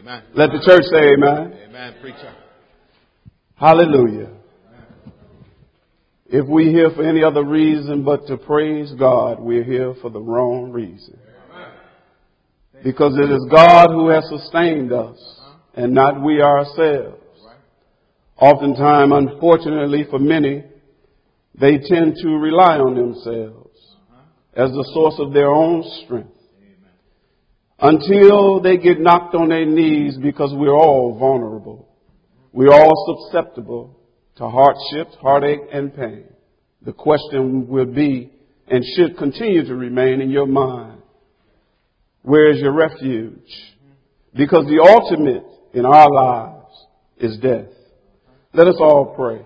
Let the church say amen. Amen, preacher. Hallelujah. If we're here for any other reason but to praise God, we're here for the wrong reason. Because it is God who has sustained us and not we ourselves. Oftentimes, unfortunately for many, they tend to rely on themselves as the source of their own strength. Until they get knocked on their knees, because we're all vulnerable. We're all susceptible to hardships, heartache, and pain. The question will be, and should continue to remain in your mind, where is your refuge? Because the ultimate in our lives is death. Let us all pray.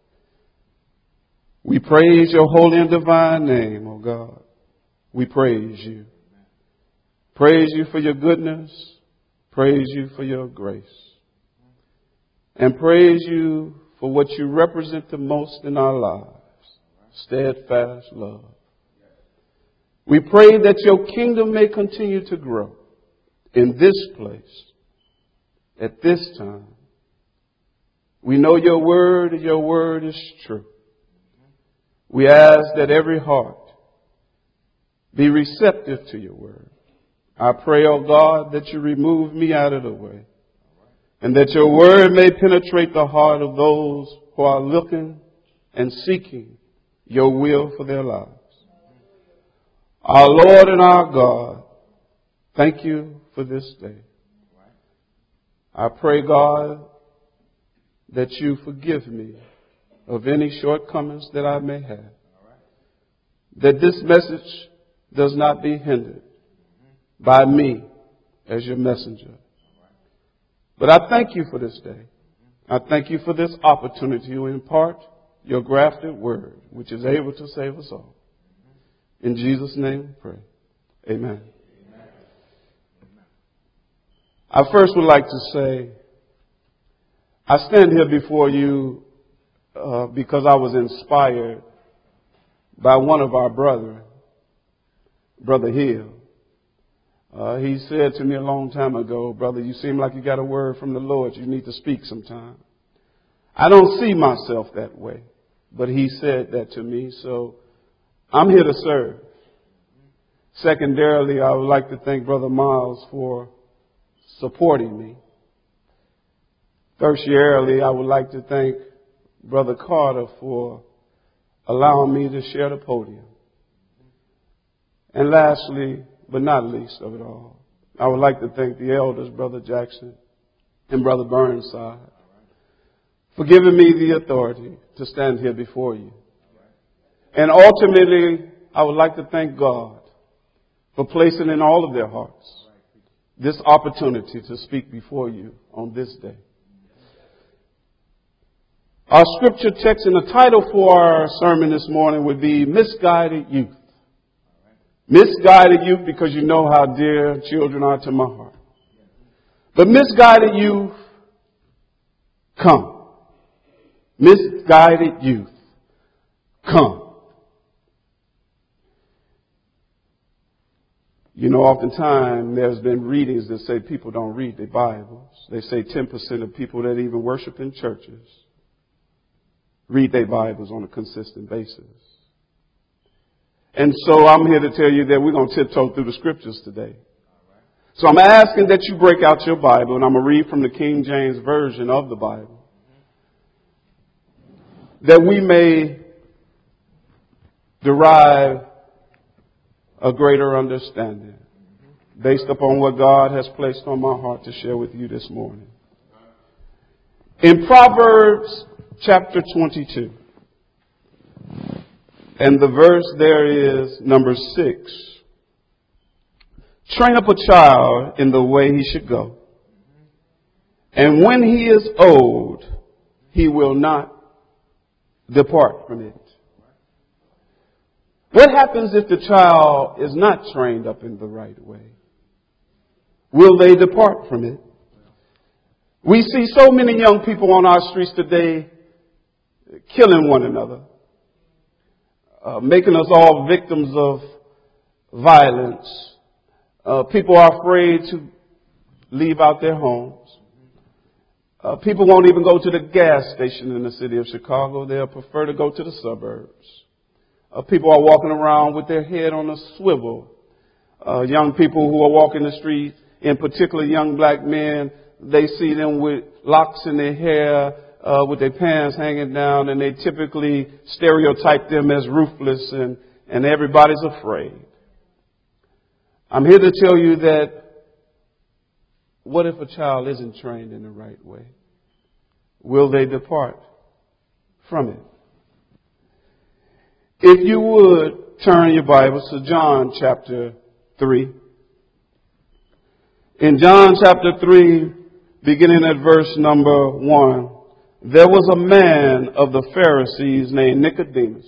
We praise your holy and divine name, O God. We praise you. Praise you for your goodness. Praise you for your grace. And praise you for what you represent the most in our lives. Steadfast love. We pray that your kingdom may continue to grow in this place at this time. We know your word is true. We ask that every heart be receptive to your word. I pray, oh God, that you remove me out of the way and that your word may penetrate the heart of those who are looking and seeking your will for their lives. Our Lord and our God, thank you for this day. I pray, God, that you forgive me of any shortcomings that I may have. That this message does not be hindered by me as your messenger. But I thank you for this day. I thank you for this opportunity to impart your grafted word, which is able to save us all. In Jesus' name we pray. Amen. I first would like to say, I stand here before you because I was inspired by one of our brethren, Brother Hill. He said to me a long time ago, brother, you seem like you got a word from the Lord. You need to speak sometime. I don't see myself that way, but he said that to me, so I'm here to serve. Secondarily, I would like to thank Brother Miles for supporting me. Tertiarily, I would like to thank Brother Carter for allowing me to share the podium. And lastly, but not least of it all, I would like to thank the elders, Brother Jackson and Brother Burnside, for giving me the authority to stand here before you. And ultimately, I would like to thank God for placing in all of their hearts this opportunity to speak before you on this day. Our scripture text and the title for our sermon this morning would be Misguided Youth. Misguided youth, because you know how dear children are to my heart. But misguided youth, come. Misguided youth, come. You know, oftentimes there's been readings that say people don't read their Bibles. They say 10% of people that even worship in churches read their Bibles on a consistent basis. And so I'm here to tell you that we're going to tiptoe through the scriptures today. So I'm asking that you break out your Bible, and I'm going to read from the King James Version of the Bible, that we may derive a greater understanding based upon what God has placed on my heart to share with you this morning. In Proverbs chapter 22, and the verse there is number 6. Train up a child in the way he should go, and when he is old, he will not depart from it. What happens if the child is not trained up in the right way? Will they depart from it? We see so many young people on our streets today killing one another, making us all victims of violence. People are afraid to leave out their homes. People won't even go to the gas station in the city of Chicago. They'll prefer to go to the suburbs. People are walking around with their head on a swivel. Young people who are walking the street, in particular young black men, they see them with locks in their hair, with their pants hanging down, and they typically stereotype them as ruthless, and everybody's afraid. I'm here to tell you that what if a child isn't trained in the right way? Will they depart from it? If you would turn your Bibles to John chapter 3. In John chapter 3, beginning at verse number 1, there was a man of the Pharisees named Nicodemus,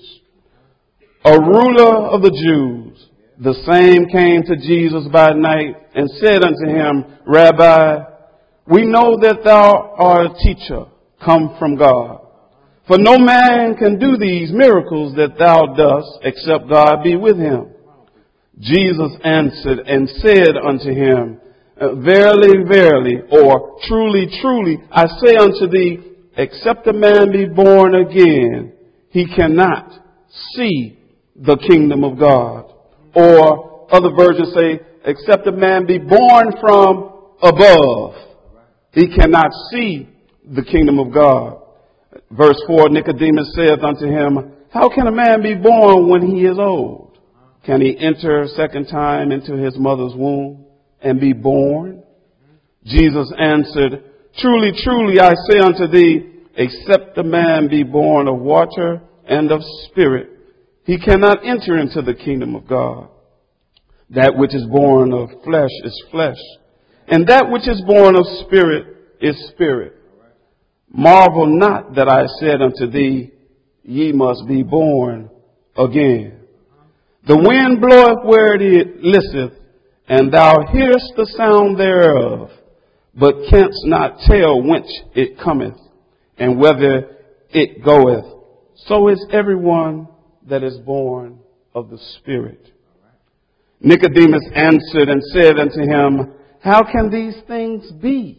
a ruler of the Jews. The same came to Jesus by night and said unto him, Rabbi, we know that thou art a teacher come from God. For no man can do these miracles that thou dost except God be with him. Jesus answered and said unto him, Verily, verily, or truly, truly, I say unto thee, except a man be born again, he cannot see the kingdom of God. Or other versions say, except a man be born from above, he cannot see the kingdom of God. Verse 4, Nicodemus saith unto him, How can a man be born when he is old? Can he enter a second time into his mother's womb and be born? Jesus answered, Truly, truly, I say unto thee, except a man be born of water and of spirit, he cannot enter into the kingdom of God. That which is born of flesh is flesh, and that which is born of spirit is spirit. Marvel not that I said unto thee, ye must be born again. The wind bloweth where it listeth, and thou hearest the sound thereof, but canst not tell whence it cometh, and whither it goeth. So is everyone that is born of the Spirit. Nicodemus answered and said unto him, How can these things be?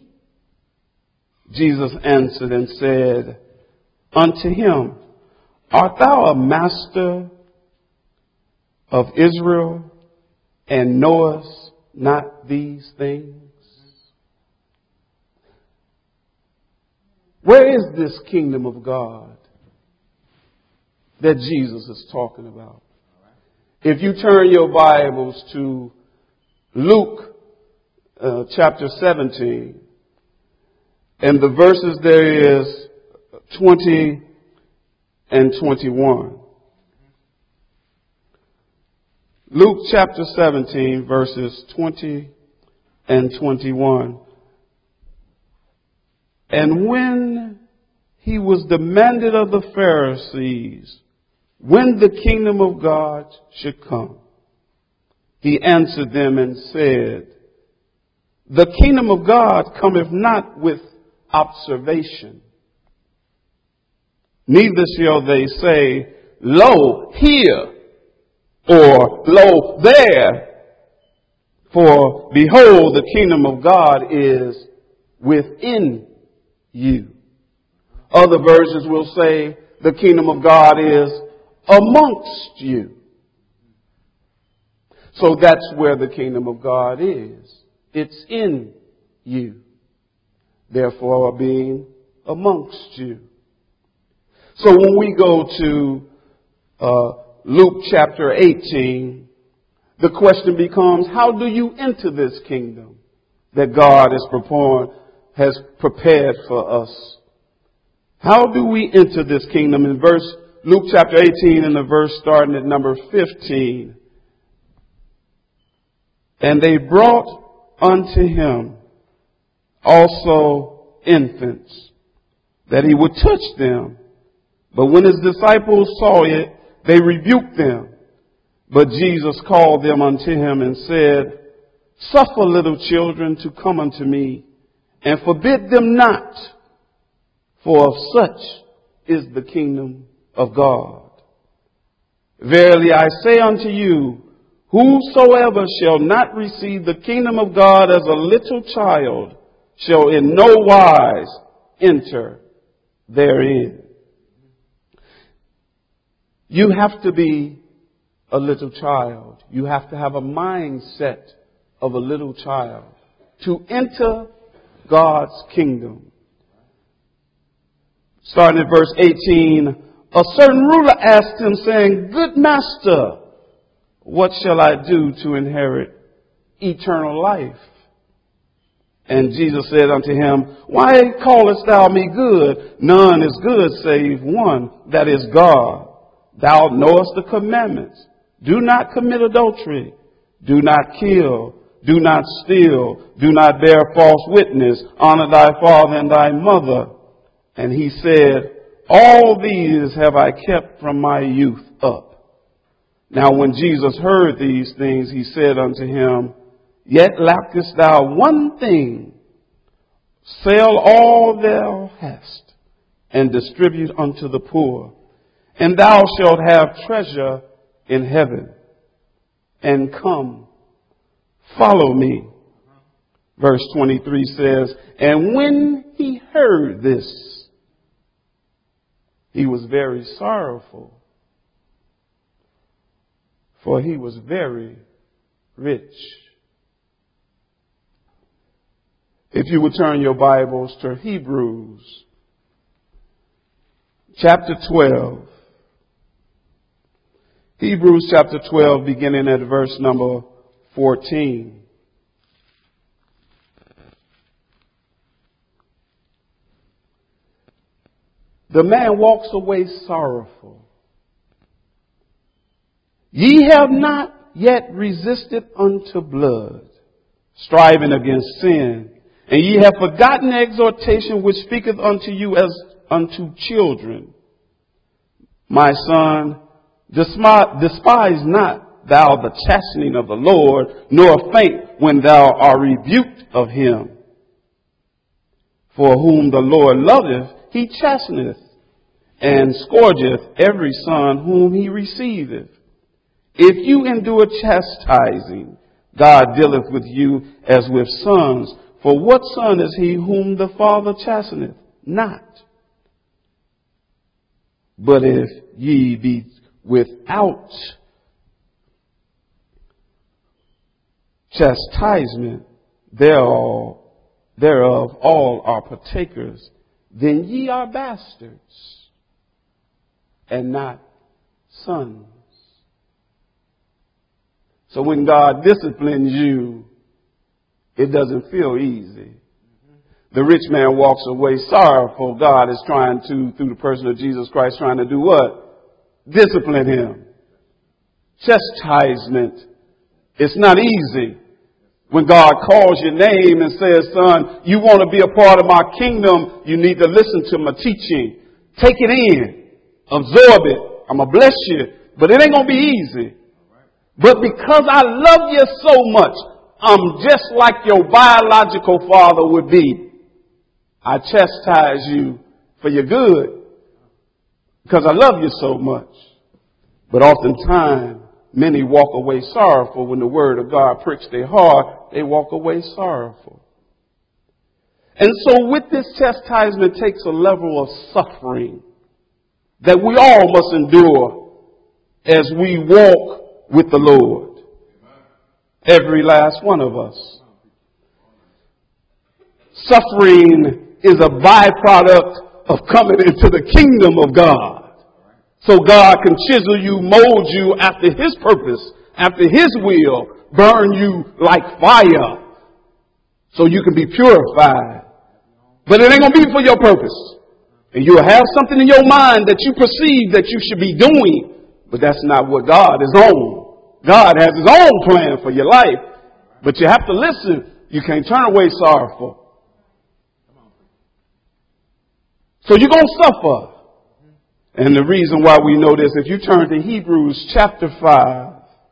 Jesus answered and said unto him, Art thou a master of Israel, and knowest not these things? Where is this kingdom of God that Jesus is talking about? If you turn your Bibles to Luke chapter 17, and the verses there is 20 and 21. Luke chapter 17, verses 20 and 21. And when he was demanded of the Pharisees when the kingdom of God should come, he answered them and said, The kingdom of God cometh not with observation, neither shall they say, Lo, here, or lo, there. For behold, the kingdom of God is within you. Other versions will say, the kingdom of God is amongst you. So that's where the kingdom of God is. It's in you. Therefore, being amongst you. So when we go to Luke chapter 18, the question becomes, how do you enter this kingdom that God has prepared for us? How do we enter this kingdom? In Luke chapter 18 and the verse starting at number 15. And they brought unto him also infants, that he would touch them. But when his disciples saw it, they rebuked them. But Jesus called them unto him and said, Suffer little children to come unto me, and forbid them not, for of such is the kingdom of God. Verily I say unto you, Whosoever shall not receive the kingdom of God as a little child shall in no wise enter therein. You have to be a little child. You have to have a mindset of a little child to enter God's kingdom. Starting at verse 18, a certain ruler asked him, saying, Good master, what shall I do to inherit eternal life? And Jesus said unto him, Why callest thou me good? None is good save one, that is God. Thou knowest the commandments. Do not commit adultery. Do not kill. Do not steal. Do not bear false witness. Honor thy father and thy mother. And he said, All these have I kept from my youth up. Now when Jesus heard these things, he said unto him, Yet lackest thou one thing. Sell all thou hast, and distribute unto the poor, and thou shalt have treasure in heaven. And come, follow me. Verse 23 says, And when he heard this, he was very sorrowful, for he was very rich. If you would turn your Bibles to Hebrews chapter 12. Hebrews chapter 12, beginning at verse number 14. The man walks away sorrowful. Ye have not yet resisted unto blood, striving against sin. And ye have forgotten the exhortation which speaketh unto you as unto children. My son, despise not thou the chastening of the Lord, nor faint when thou art rebuked of him. For whom the Lord loveth, he chasteneth, and scourgeth every son whom he receiveth. If you endure chastising, God dealeth with you as with sons. For what son is he whom the Father chasteneth? Not. But if ye be without chastisement, thereof all are partakers, then ye are bastards, and not sons. So when God disciplines you, it doesn't feel easy. The rich man walks away sorrowful. God is trying to, through the person of Jesus Christ, trying to do what? Discipline him. Chastisement. It's not easy. When God calls your name and says, son, you want to be a part of my kingdom, you need to listen to my teaching. Take it in. Absorb it. I'm going to bless you. But it ain't going to be easy. But because I love you so much, I'm just like your biological father would be. I chastise you for your good because I love you so much. But oftentimes, many walk away sorrowful when the word of God pricks their heart. They walk away sorrowful. And so with this chastisement takes a level of suffering that we all must endure as we walk with the Lord. Every last one of us. Suffering is a byproduct of coming into the kingdom of God. So God can chisel you, mold you after his purpose, after his will, burn you like fire so you can be purified. But it ain't going to be for your purpose. And you'll have something in your mind that you perceive that you should be doing, but that's not what God is on. God has his own plan for your life, but you have to listen. You can't turn away sorrowful. So you're going to suffer. And the reason why we know this, if you turn to Hebrews chapter 5.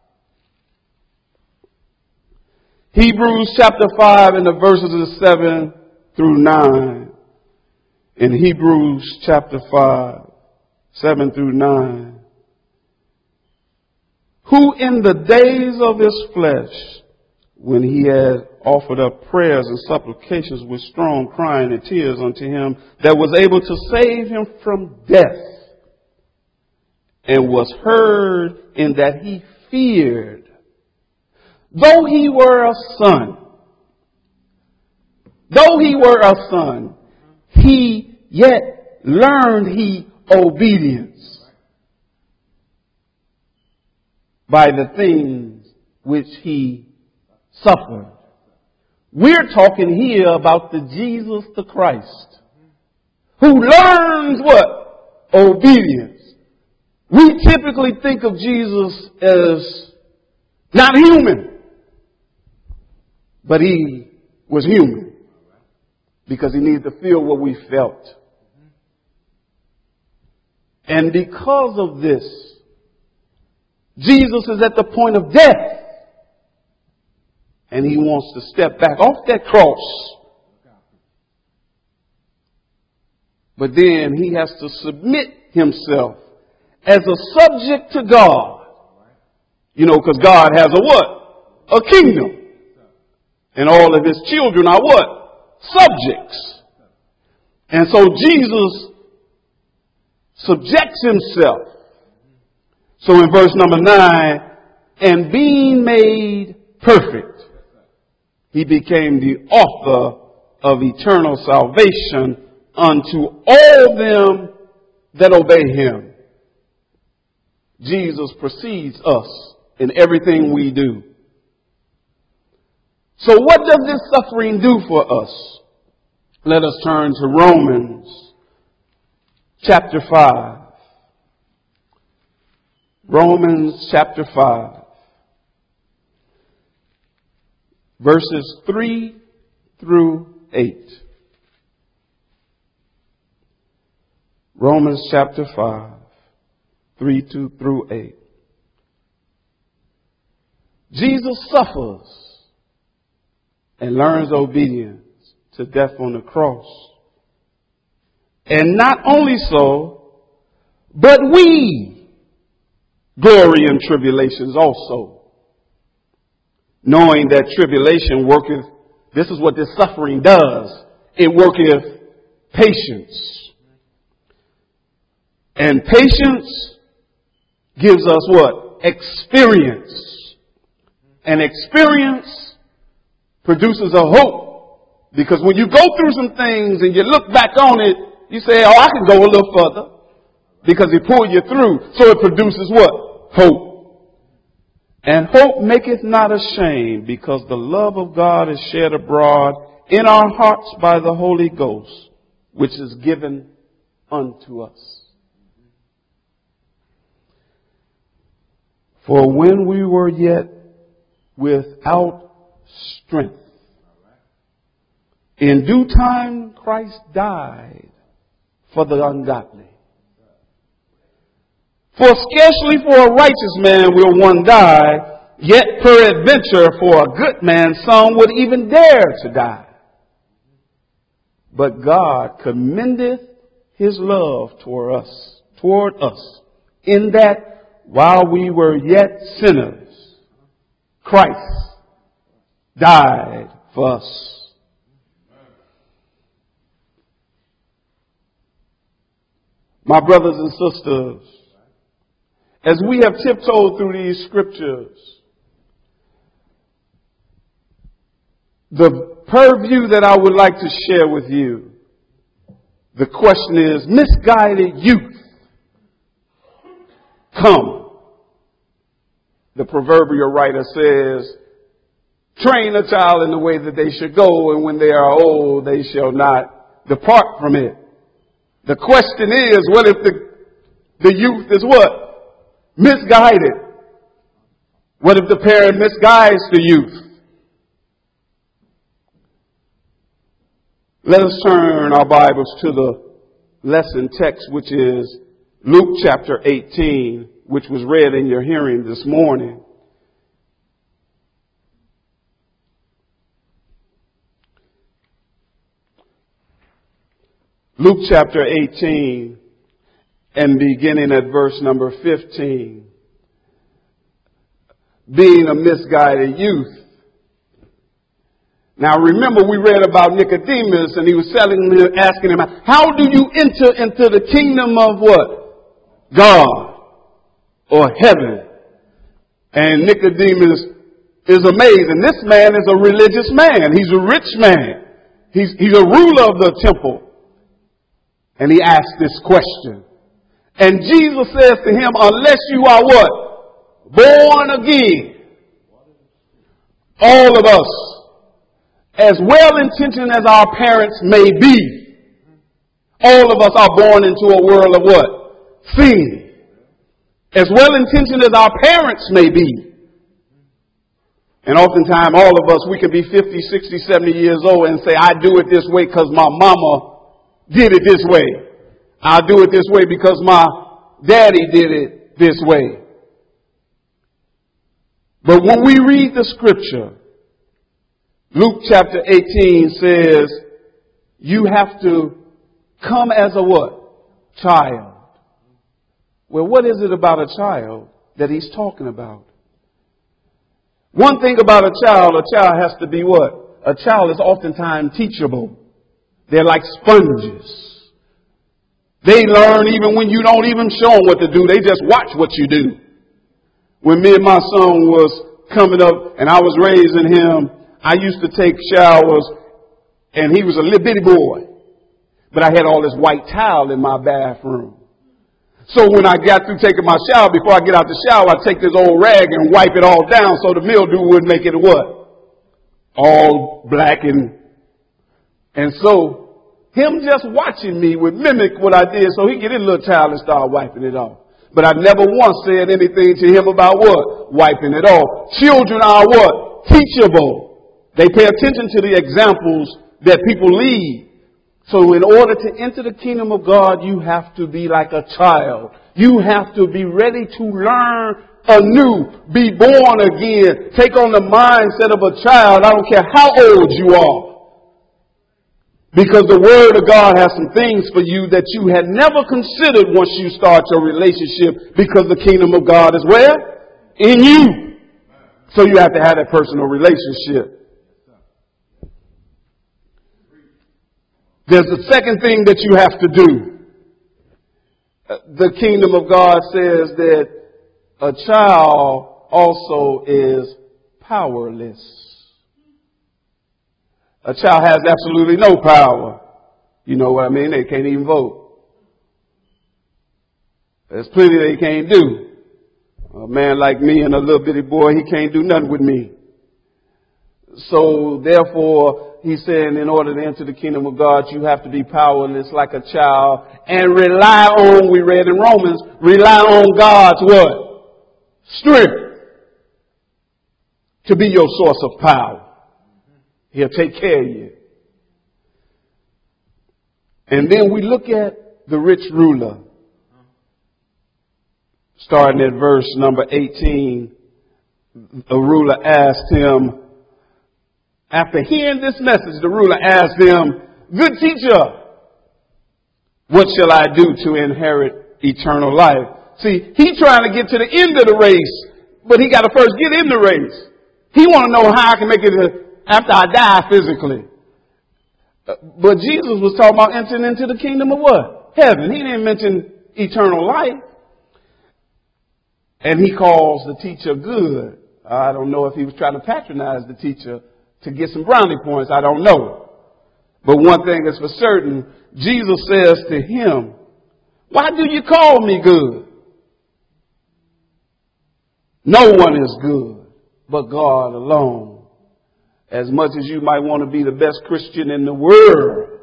Hebrews chapter 5 and the verses of 7 through 9. In Hebrews chapter 5, 7 through 9. who in the days of his flesh, when he had offered up prayers and supplications with strong crying and tears unto him that was able to save him from death, and was heard in that he feared, though he were a son, he yet learned he obedience by the things which he suffered. We're talking here about the Jesus the Christ, who learns what? Obedience. We typically think of Jesus as not human, but he was human because he needed to feel what we felt. And because of this, Jesus is at the point of death. And he wants to step back off that cross. But then he has to submit himself as a subject to God. You know, because God has a what? A kingdom. And all of his children are what? Subjects. And so Jesus subjects himself. So in verse number 9, and being made perfect, he became the author of eternal salvation unto all them that obey him. Jesus precedes us in everything we do. So what does this suffering do for us? Let us turn to Romans chapter 5. Romans chapter 5. Verses 3 through 8. Romans chapter 5, 3 through 8. Jesus suffers and learns obedience to death on the cross. And not only so, but we glory in tribulations also, knowing that tribulation worketh, this is what this suffering does, it worketh patience. And patience gives us what? Experience. And experience produces a hope. Because when you go through some things and you look back on it, you say, oh, I can go a little further. Because he pulled you through. So it produces what? Hope. And hope maketh not ashamed, because the love of God is shed abroad in our hearts by the Holy Ghost, which is given unto us. For when we were yet without strength, in due time Christ died for the ungodly. For scarcely for a righteous man will one die, yet peradventure for a good man some would even dare to die. But God commendeth his love toward us, in that while we were yet sinners, Christ died for us. My brothers and sisters, as we have tiptoed through these scriptures, the purview that I would like to share with you, the question is, misguided youth, come. The proverbial writer says, train a child in the way that they should go, and when they are old, they shall not depart from it. The question is, what if the youth is what? Misguided. What if the parent misguides the youth? Let us turn our Bibles to the lesson text, which is Luke chapter 18, which was read in your hearing this morning. Luke chapter 18 and beginning at verse number 15. being a misguided youth. Now remember, we read about Nicodemus, and he was asking him, how do you enter into the kingdom of what? God or heaven? And Nicodemus is amazing. This man is a religious man. He's a rich man. He's a ruler of the temple. And he asked this question. And Jesus says to him, unless you are what? Born again. All of us, as well-intentioned as our parents may be, all of us are born into a world of what? Sin. As well-intentioned as our parents may be. And oftentimes, all of us, we can be 50, 60, 70 years old and say, I do it this way because my mama did it this way. I do it this way because my daddy did it this way. But when we read the scripture, Luke chapter 18 says, you have to come as a what? Child. Well, what is it about a child that he's talking about? One thing about a child has to be what? A child is oftentimes teachable. They're like sponges. They learn even when you don't even show them what to do. They just watch what you do. When me and my son was coming up and I was raising him, I used to take showers, and he was a little bitty boy. But I had all this white towel in my bathroom. So when I got through taking my shower, before I get out the shower, I take this old rag and wipe it all down so the mildew wouldn't make it what? All black and so him just watching me would mimic what I did, so he get his little towel and start wiping it off. But I never once said anything to him about what? Wiping it off. Children are what? Teachable. They pay attention to the examples that people lead. So in order to enter the kingdom of God, you have to be like a child. You have to be ready to learn anew, be born again, take on the mindset of a child. I don't care how old you are. Because the Word of God has some things for you that you had never considered once you start your relationship, because the kingdom of God is where? In you. So you have to have that personal relationship. There's a second thing that you have to do. The kingdom of God says that a child also is powerless. A child has absolutely no power. You know what I mean? They can't even vote. There's plenty they can't do. A man like me and a little bitty boy, he can't do nothing with me. So therefore, he's saying in order to enter the kingdom of God, you have to be powerless like a child and rely on, we read in Romans, rely on God's what? Strength to be your source of power. He'll take care of you. And then we look at the rich ruler. Starting at verse number 18, the ruler asked him, after hearing this message, the ruler asked him, good teacher, what shall I do to inherit eternal life? See, he's trying to get to the end of the race, but he got to first get in the race. He want to know how I can make it after I die physically. But Jesus was talking about entering into the kingdom of what? Heaven. He didn't mention eternal life. And he calls the teacher good. I don't know if he was trying to patronize the teacher to get some brownie points. I don't know. But one thing is for certain, Jesus says to him, why do you call me good? No one is good but God alone. As much as you might want to be the best Christian in the world,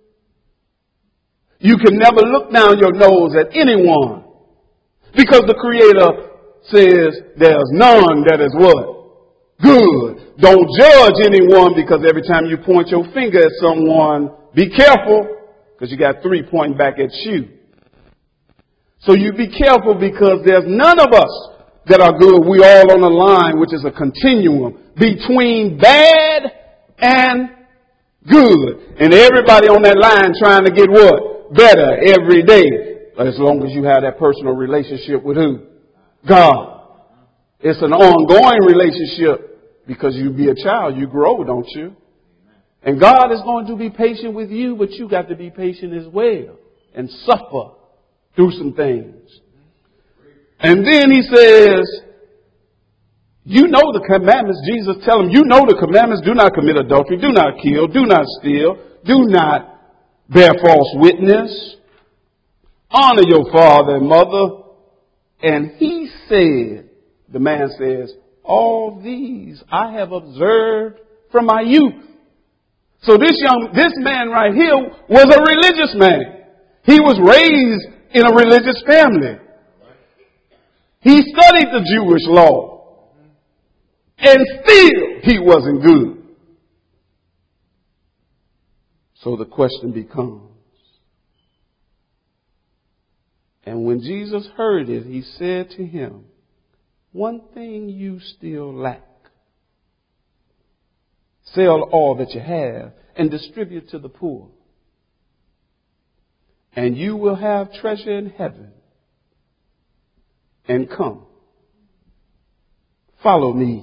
you can never look down your nose at anyone, because the Creator says there's none that is what? Good. Don't judge anyone, because every time you point your finger at someone, be careful, because you got three pointing back at you. So you be careful, because there's none of us that are good. We all on a line, which is a continuum between bad and good. And everybody on that line trying to get what? Better every day. As long as you have that personal relationship with who? God. It's an ongoing relationship because you be a child, you grow, don't you? And God is going to be patient with you, but you got to be patient as well and suffer through some things. And then he says, you know the commandments. Jesus tell him, you know the commandments. Do not commit adultery. Do not kill. Do not steal. Do not bear false witness. Honor your father and mother. And he said, the man says, all these I have observed from my youth. So this man right here was a religious man. He was raised in a religious family. He studied the Jewish law. And still he wasn't good. So the question becomes, and when Jesus heard it, he said to him, one thing you still lack. Sell all that you have and distribute to the poor. And you will have treasure in heaven. And come, follow me.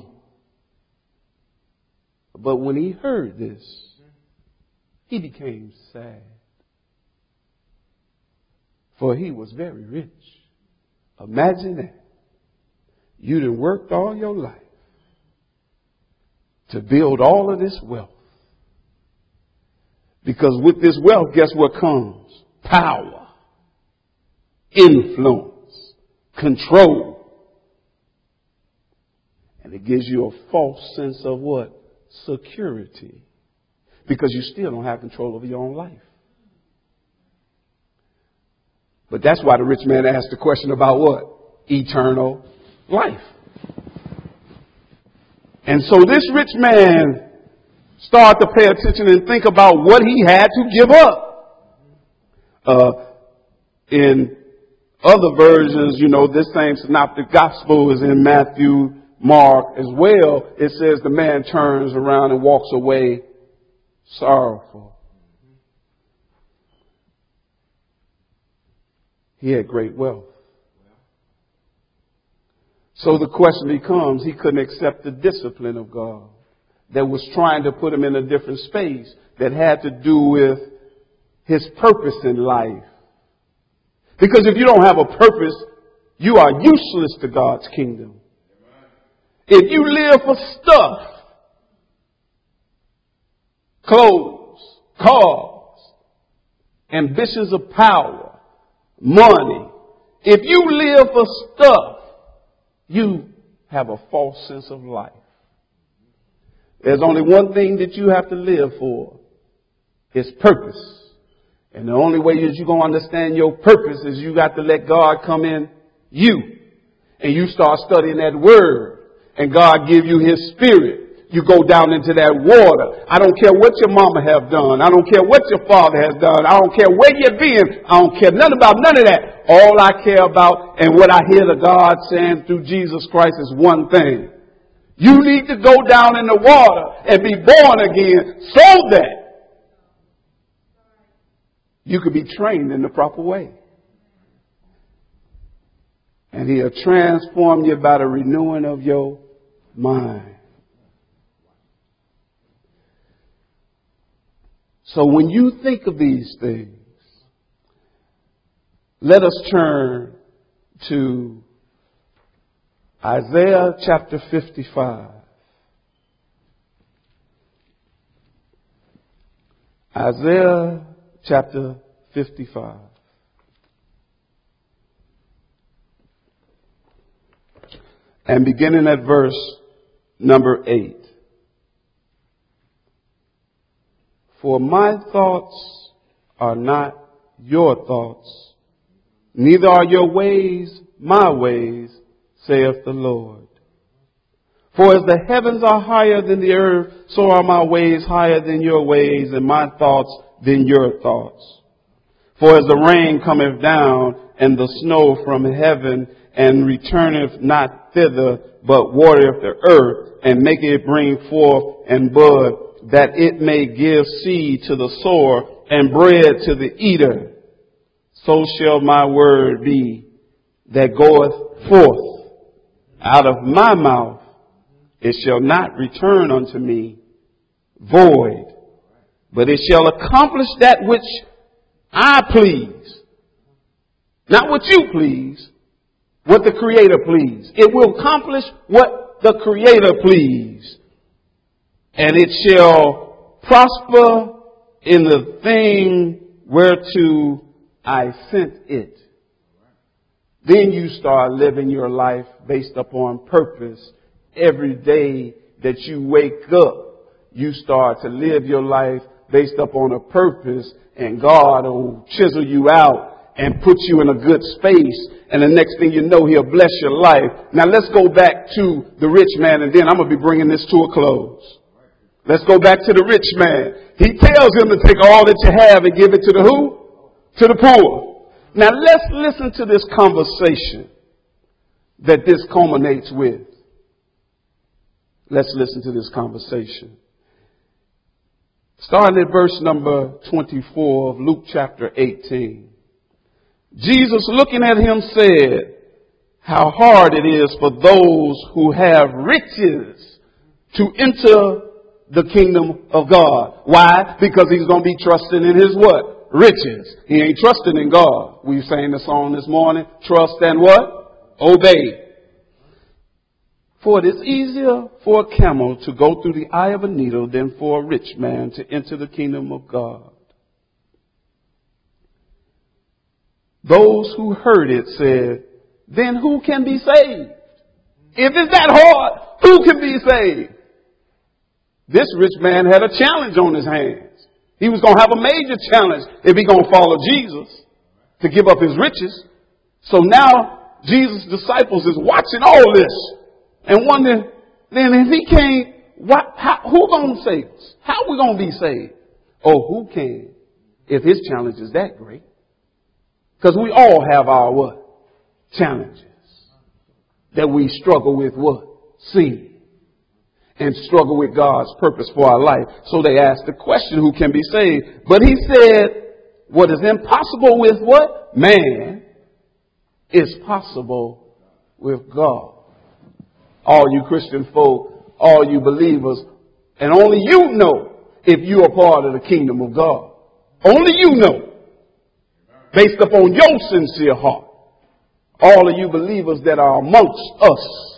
But when he heard this, he became sad. For he was very rich. Imagine that. You done worked all your life to build all of this wealth. Because with this wealth, guess what comes? Power, influence, control. And it gives you a false sense of what? Security. Because you still don't have control over your own life. But that's why the rich man asked the question about what? Eternal life. And so this rich man started to pay attention and think about what he had to give up. In other versions, this same synoptic gospel is in Matthew, Mark as well. It says the man turns around and walks away sorrowful. He had great wealth. So the question becomes, he couldn't accept the discipline of God that was trying to put him in a different space that had to do with his purpose in life. Because if you don't have a purpose, you are useless to God's kingdom. If you live for stuff, clothes, cars, ambitions of power, money, if you live for stuff, you have a false sense of life. There's only one thing that you have to live for. It's purpose. And the only way that you're going to understand your purpose is you got to let God come in you. And you start studying that word. And God give you his spirit. You go down into that water. I don't care what your mama have done. I don't care what your father has done. I don't care where you've been. I don't care nothing about none of that. All I care about and what I hear the God saying through Jesus Christ is one thing. You need to go down in the water and be born again so that you could be trained in the proper way. And he'll transform you by the renewing of your mind. So when you think of these things, let us turn to Isaiah chapter 55. Isaiah chapter 55. And beginning at verse number 8. For my thoughts are not your thoughts, neither are your ways my ways, saith the Lord. For as the heavens are higher than the earth, so are my ways higher than your ways, and my thoughts than your thoughts. For as the rain cometh down, and the snow from heaven, and returneth not thither, but watereth the earth, and maketh it bring forth and bud, that it may give seed to the sower, and bread to the eater, so shall my word be that goeth forth out of my mouth it shall not return unto me void, but it shall accomplish that which I please. Not what you please, what the Creator please. It will accomplish what the Creator please. And it shall prosper in the thing whereto I sent it. Then you start living your life based upon purpose. Every day that you wake up, you start to live your life based upon a purpose, and God will chisel you out and put you in a good space. And the next thing you know, He'll bless your life. Now let's go back to the rich man, and then I'm going to be bringing this to a close. Let's go back to the rich man. He tells him to take all that you have and give it to the who? To the poor. Now let's listen to this conversation that this culminates with. Let's listen to this conversation. Starting at verse number 24 of Luke chapter 18. Jesus, looking at him, said, how hard it is for those who have riches to enter the kingdom of God. Why? Because he's going to be trusting in his what? Riches. He ain't trusting in God. We sang the song this morning. Trust and what? Obey. For it is easier for a camel to go through the eye of a needle than for a rich man to enter the kingdom of God. Those who heard it said, then who can be saved? If it's that hard, who can be saved? This rich man had a challenge on his hands. He was going to have a major challenge if he going to follow Jesus to give up his riches. So now Jesus' disciples is watching all this and wondering, then if he can't, who going to save us? How are we going to be saved? Oh, who can if his challenge is that great? Because we all have our what? Challenges that we struggle with what? Sin. And struggle with God's purpose for our life. So they asked the question, who can be saved? But he said, what is impossible with what? Man is possible with God. All you Christian folk, all you believers, and only you know if you are part of the kingdom of God. Only you know. Based upon your sincere heart. All of you believers that are amongst us.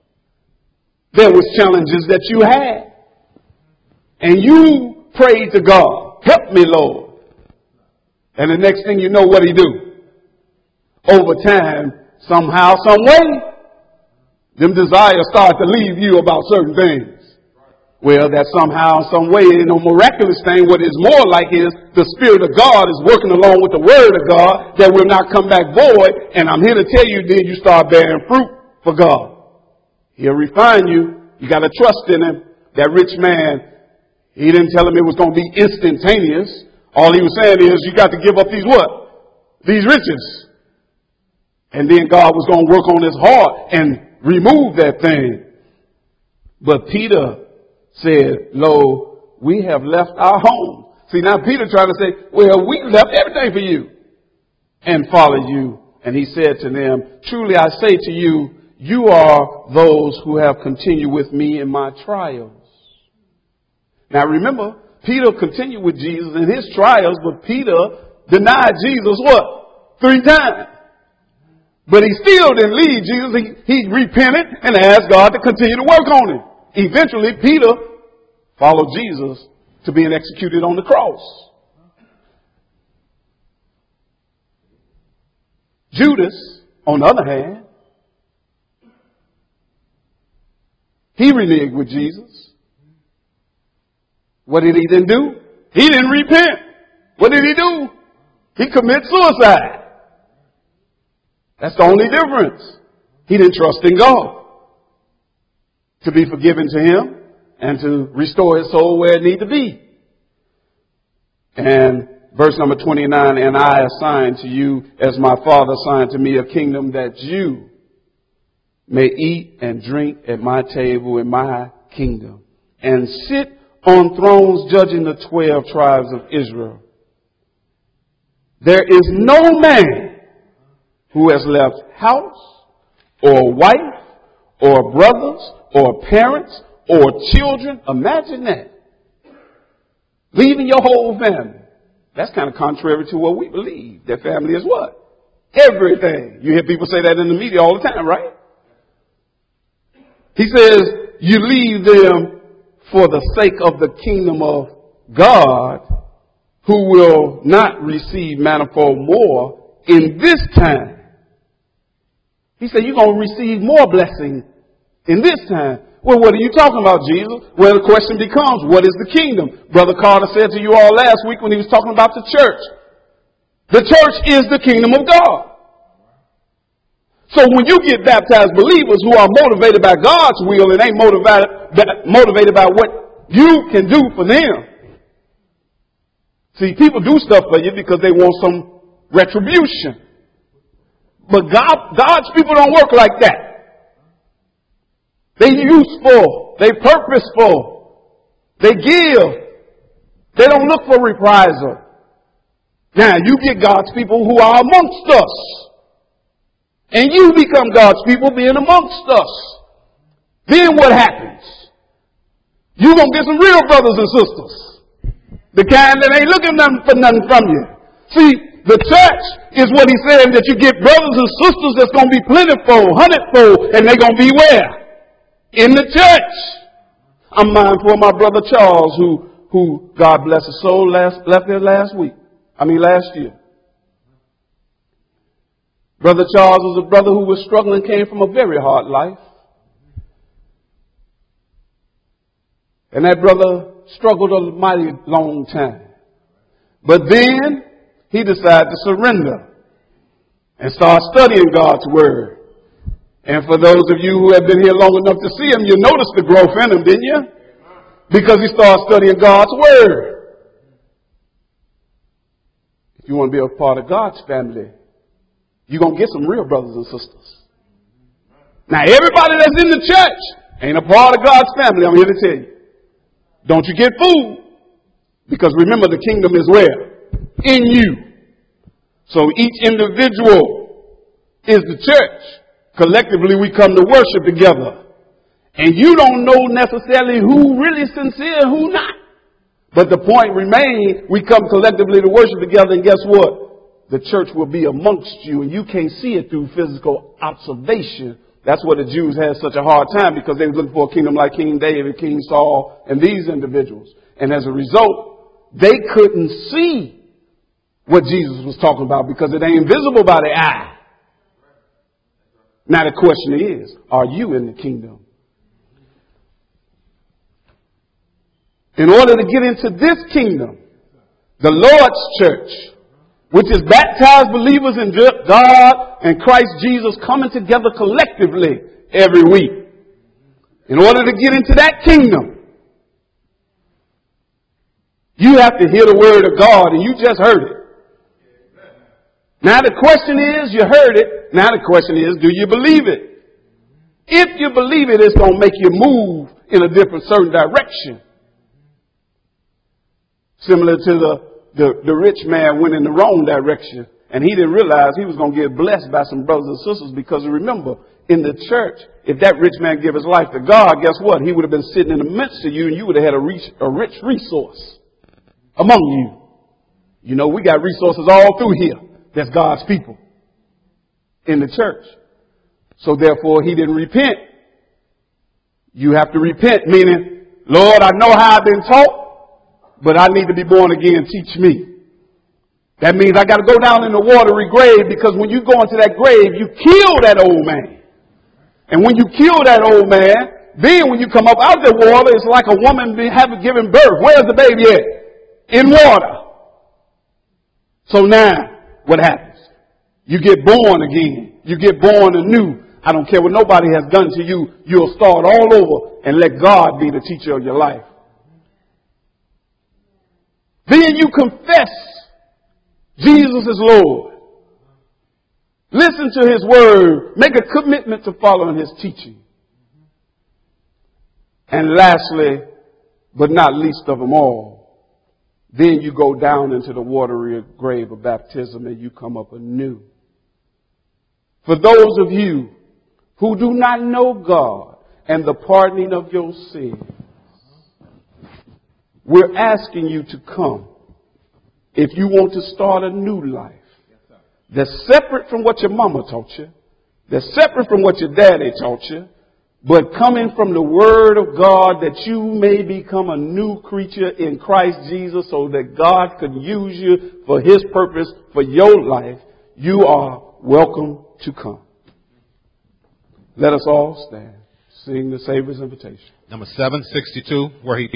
There was challenges that you had. And you prayed to God, help me, Lord. And the next thing you know, what He do? Over time, somehow, some way, them desires start to leave you about certain things. Well, that somehow, some way, no miraculous thing. What is more like is the Spirit of God is working along with the Word of God that will not come back void. And I'm here to tell you, then you start bearing fruit for God. He'll refine you. You got to trust in Him. That rich man, he didn't tell him it was going to be instantaneous. All he was saying is, you got to give up these what? These riches. And then God was going to work on his heart and remove that thing. But Peter said, lo, we have left our home. See, now Peter trying to say, well, we left everything for you and followed you. And he said to them, truly I say to you, you are those who have continued with me in my trials. Now remember, Peter continued with Jesus in his trials, but Peter denied Jesus what? 3 times. But he still didn't leave Jesus. He repented and asked God to continue to work on him. Eventually, Peter followed Jesus to being executed on the cross. Judas, on the other hand, he reneged with Jesus. What did he then do? He didn't repent. What did he do? He committed suicide. That's the only difference. He didn't trust in God to be forgiven to him and to restore his soul where it needs to be. And verse number 29, and I assign to you as my Father assigned to me a kingdom that you may eat and drink at my table in my kingdom and sit on thrones judging the 12 tribes of Israel. There is no man who has left house or wife or brothers or parents or children. Imagine that. Leaving your whole family. That's kind of contrary to what we believe. That family is what? Everything. You hear people say that in the media all the time, right? He says, you leave them for the sake of the kingdom of God, who will not receive manifold more in this time. He said, you're going to receive more blessing in this time. Well, what are you talking about, Jesus? Well, the question becomes, what is the kingdom? Brother Carter said to you all last week when he was talking about the church. The church is the kingdom of God. So when you get baptized believers who are motivated by God's will and ain't motivated by what you can do for them. See, people do stuff for you because they want some retribution. But God's people don't work like that. They useful. They purposeful. They give. They don't look for reprisal. Now, you get God's people who are amongst us. And you become God's people being amongst us. Then what happens? You're going to get some real brothers and sisters. The kind that ain't looking for nothing from you. See, the church is what he's saying, that you get brothers and sisters that's going to be plentiful, hundredfold, and they're going to be where? In the church. I'm mindful of my brother Charles, who God bless his soul, left here last year. Brother Charles was a brother who was struggling, came from a very hard life. And that brother struggled a mighty long time. But then he decided to surrender and start studying God's word. And for those of you who have been here long enough to see him, you noticed the growth in him, didn't you? Because he started studying God's word. If you want to be a part of God's family, you're going to get some real brothers and sisters. Now, everybody that's in the church ain't a part of God's family, I'm here to tell you. Don't you get fooled. Because remember, the kingdom is where? In you. So each individual is the church. Collectively, we come to worship together. And you don't know necessarily who really sincere, who not. But the point remains, we come collectively to worship together, and guess what? The church will be amongst you, and you can't see it through physical observation. That's why the Jews had such a hard time, because they were looking for a kingdom like King David, King Saul, and these individuals. And as a result, they couldn't see what Jesus was talking about because it ain't visible by the eye. Now the question is, are you in the kingdom? In order to get into this kingdom, the Lord's church, which is baptized believers in God and Christ Jesus coming together collectively every week. In order to get into that kingdom, you have to hear the word of God, and you just heard it. Now the question is, you heard it. Now the question is, do you believe it? If you believe it, it's going to make you move in a different certain direction. Similar to the rich man went in the wrong direction, and he didn't realize he was going to get blessed by some brothers and sisters, because remember, in the church, if that rich man gave his life to God, guess what? He would have been sitting in the midst of you, and you would have had a rich resource among you. You know, we got resources all through here. That's God's people in the church. So therefore, he didn't repent. You have to repent, meaning, Lord, I know how I've been taught, but I need to be born again. Teach me. That means I got to go down in the watery grave, because when you go into that grave, you kill that old man. And when you kill that old man, then when you come up out of the water, it's like a woman given birth. Where's the baby at? In water. So now, what happens? You get born again. You get born anew. I don't care what nobody has done to you. You'll start all over and let God be the teacher of your life. Then you confess Jesus is Lord. Listen to his word. Make a commitment to following his teaching. And lastly, but not least of them all, then you go down into the watery grave of baptism and you come up anew. For those of you who do not know God and the pardoning of your sins. We're asking you to come if you want to start a new life that's separate from what your mama taught you, that's separate from what your daddy taught you, but coming from the Word of God that you may become a new creature in Christ Jesus so that God could use you for His purpose for your life. You are welcome to come. Let us all stand. Sing the Savior's invitation. Number 762, where he